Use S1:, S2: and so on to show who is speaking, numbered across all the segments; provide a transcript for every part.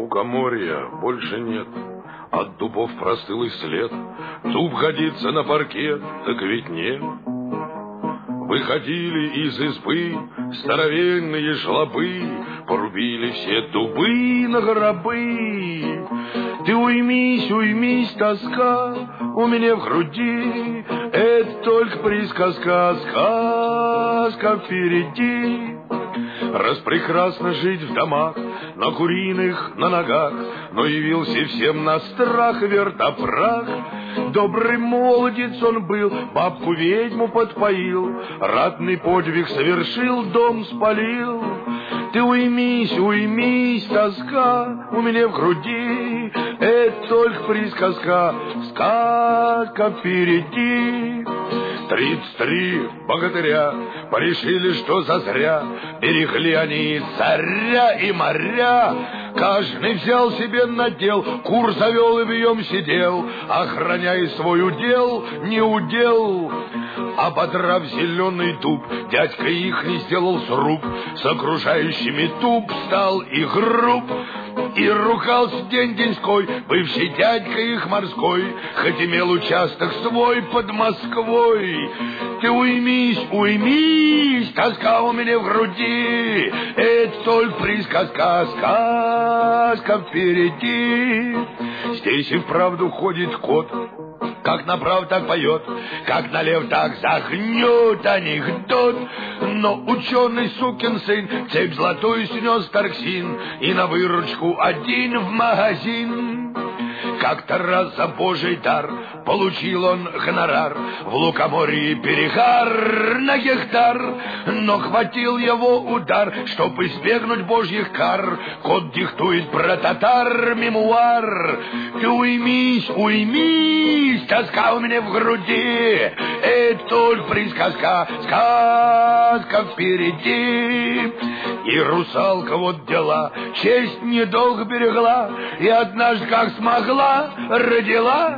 S1: Лукоморья больше нет, от дубов простыл и след. Дуб годится на паркет, так ведь нет. Выходили из избы здоровенные жлобы, порубили все дубы на гробы. Ты уймись, уймись, тоска у меня в груди, это только присказка, сказка впереди. Распрекрасно жить в домах, на куриных, на ногах, но явился всем на страх вертопрах. Добрый молодец он был, бабку-ведьму подпоил, ратный подвиг совершил, дом спалил. Ты уймись, уймись, тоска у меня в груди, это только присказка, сказка впереди. 33 богатыря порешили, что зазря берегли они царя и моря. Каждый взял себе надел, кур завел и в нем сидел, охраняя свой удел, не удел. Ободрав зеленый дуб, дядька их не сделал сруб, с окружающими туп стал и груб. И ругался день-деньской бывший дядька их морской, хоть имел участок свой под Москвой. Ты уймись, уймись, тоска у меня в груди, это только присказка, сказка впереди. Здесь и вправду ходит кот, как направо, так поет, как налево, так загнет анекдот. Но ученый сукин сын цепь золотую снес Тарксин, и на выручку один в магазин. Как-то раз за божий дар получил он гонорар, в Лукоморье перегар на гектар. Но хватил его удар, чтоб избегнуть божьих кар. Кот диктует про татар мемуар. Ты уймись, уймись, тоска у меня в груди, это только присказка, сказка впереди. И русалка вот дела, честь недолго берегла, и однажды как смогла родила.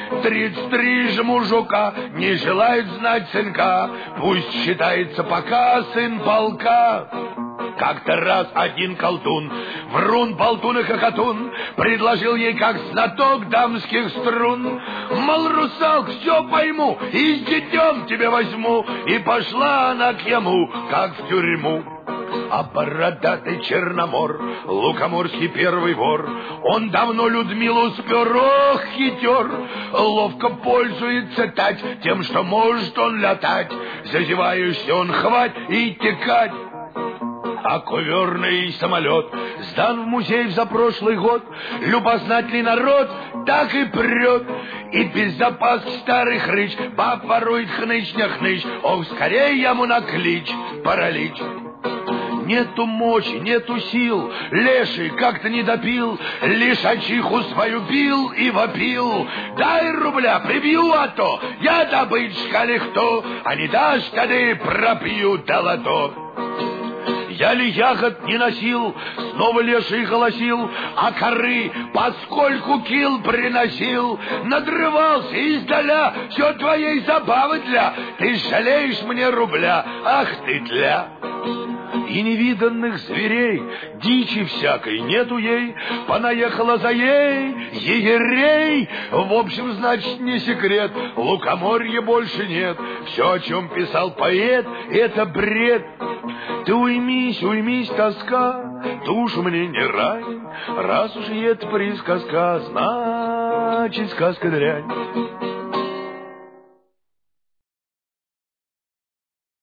S1: 33 же мужика не желают знать сынка, пусть считается пока сын полка. Как-то раз один колдун, врун, болтун и хохотун, предложил ей как знаток дамских струн. Мол, русалк, все пойму, и с детем тебе возьму. И пошла она к ему, как в тюрьму. А бородатый Черномор, лукоморский первый вор, он давно Людмилу спер, ох, хитер, ловко пользуется тать тем, что может он летать. Зазеваешься он, хвать и текать. А коверный самолет сдан в музей за прошлый год. Любознательный народ так и прет. И без запаски старый хрыч баб ворует хныч не хныч. Ох, скорее ему на клич паралич. Нету мочи, нету сил, леший как-то не допил, лишачиху свою бил и вопил. Дай рубля, прибью, а то я добытчика легто, а не дашь, тогда пропью долото. Я ли ягод не носил, снова леший голосил, а коры поскольку кил приносил. Надрывался издаля, все твоей забавы для, ты жалеешь мне рубля, ах ты тля. И невиданных зверей, дичи всякой нету ей, понаехала за ей егерей. В общем, значит, не секрет, Лукоморья больше нет. Все, о чем писал поэт, это бред. Ты уймись, уймись, тоска, душу мне не рань, раз уж это присказка, значит, сказка дрянь.